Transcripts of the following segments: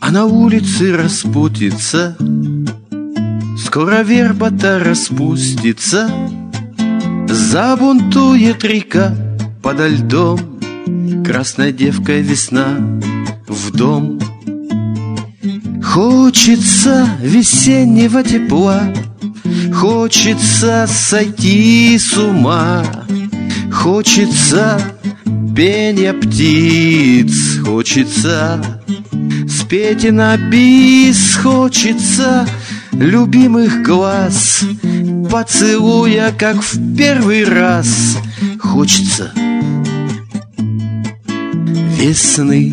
А на улице распутится, скоро верба-то распустится, забунтует река подо льдом, красная девка весна в дом. Хочется весеннего тепла, хочется сойти с ума, хочется пения птиц, хочется спеть и на бис, хочется любимых глаз, поцелуя, как в первый раз, хочется весны.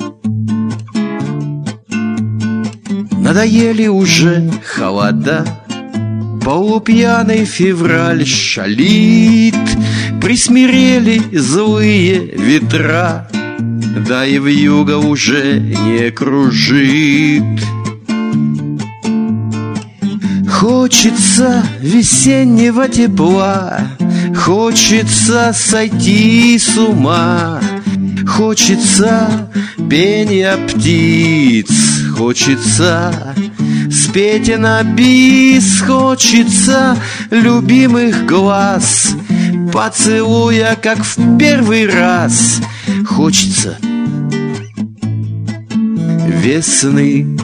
Надоели уже холода, полупьяный февраль шалит, присмирели злые ветра, да и вьюга уже не кружит. Хочется весеннего тепла, хочется сойти с ума, хочется пения птиц, хочется спеть и на бис, хочется любимых глаз, поцелуя, как в первый раз, хочется весны.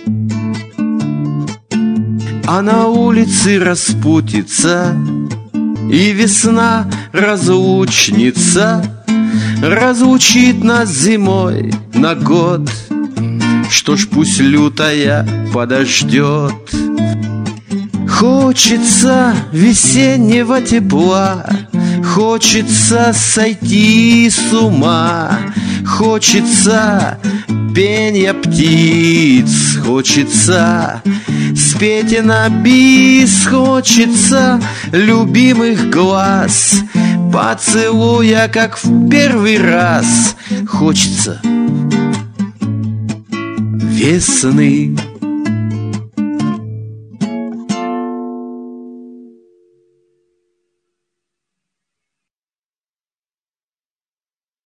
А на улице распутится, и весна разлучница разлучит нас зимой на год. Что ж, пусть лютая подождет. Хочется весеннего тепла, хочется сойти с ума, хочется пения птиц, хочется спеть и на бис, хочется любимых глаз, поцелуя, как в первый раз, хочется весны.